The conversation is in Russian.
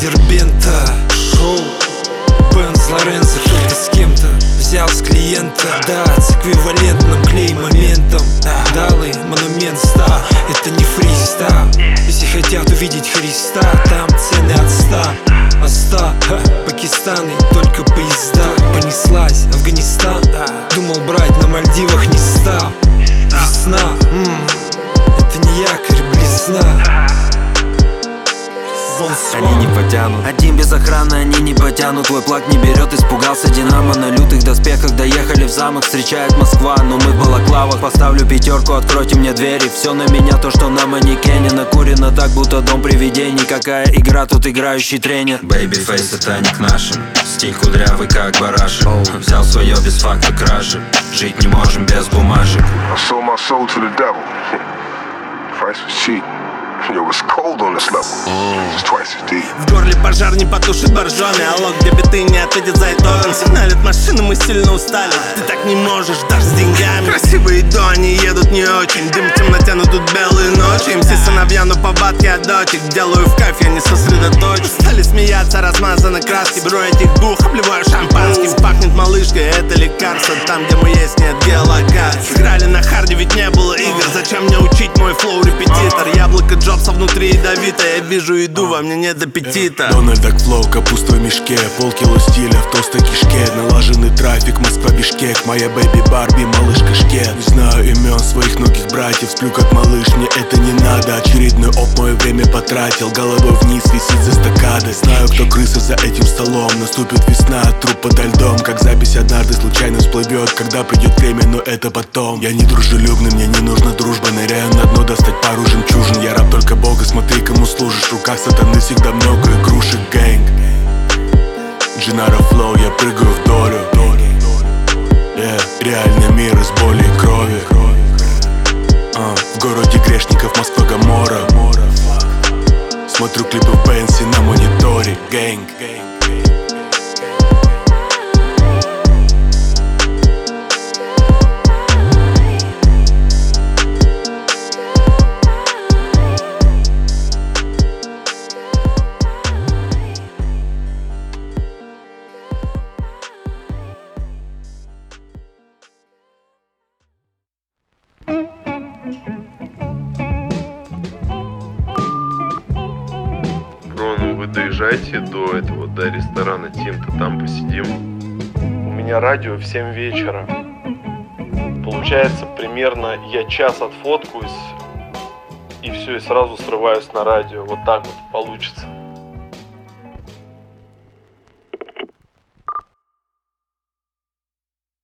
Дербента. Шоу Бенз Лоренцо, кто-то с кем-то взял с клиента. Да, с эквивалентным клей-моментом. Далый монумент ста, это не фристайл. Если хотят увидеть Христа, там цены от 100. А 100, Пакистан и только поезда. Понеслась Афганистан, думал брать на Мальдивах, не стал. Весна, это не якорь, блесна. Они не потянут, один без охраны, они не потянут. Твой плаг не берет, испугался Динамо. На лютых доспехах доехали в замок, встречает Москва, но мы в балаклавах. Поставлю пятерку, откройте мне двери. Все на меня, то что на манекене. Накурено так, будто дом привидений. Какая игра, тут играющий тренер. Бэйби-фейс, это не к нашим. Стиль кудрявый, как барашек. Взял свое без факта кражи. Жить не можем без бумажек. I sold my soul to the devil. Price was cheap. Yo, it's cold on this level. It's twice as deep. В горле пожар не потушит боржоми. Алло, где биты не ответит за итогом. Сигналит машины, мы сильно устали. Ты так не можешь, даже с деньгами. Красивые до, они едут не очень. Дым в темноте, но тут белые ночи. МС сыновья, но по батке от дочек. Делаю в кайф, я не сосредоточен. Стали смеяться, размазаны краски. Беру этих двух, обливаю шампанским. Пахнет малышкой, это лекарство. Там, где мы есть, нет геолокации. Играли на харде, ведь не было игр. Зачем мне учить мой флоу, репетитор? Яблоко Джобса внутри ядовито. Я вижу еду, во мне нет аппетита. Дональд Флоу, капуста в мешке. Полкило стиля в толстой кишке. Налаженный трафик, Москва, Бишкек. Моя бэби Барби, малышка Шкет. Не знаю имен своих многих братьев. Сплю как малыш, мне это не надо. Очередной оп, мое время потратил. Головой вниз висит за стакадой. Знаю, кто крыса за этим столом. Наступит весна, труп подо льдом. Как запись однажды случайно всплывет. Когда придет время, но это потом. Я не дружелюбный, мне не нужна дружба. Ныряю на дно, достать пару жемчужин. Я раб только Бога, смотри, кому служишь. В руках сатаны всегда много игрушек, гэнг. Джинаро Флоу, я прыгаю в долю. Реальный мир из боли и крови. В городе грешников Москва, Гоморра. Смотрю клипы в Бенси на мониторе, гэнг. Ну вы доезжайте до этого, до ресторана Тинта, там посидим. У меня радио в 7 вечера. Получается, примерно я час отфоткаюсь и все, и сразу срываюсь на радио. Вот так вот получится.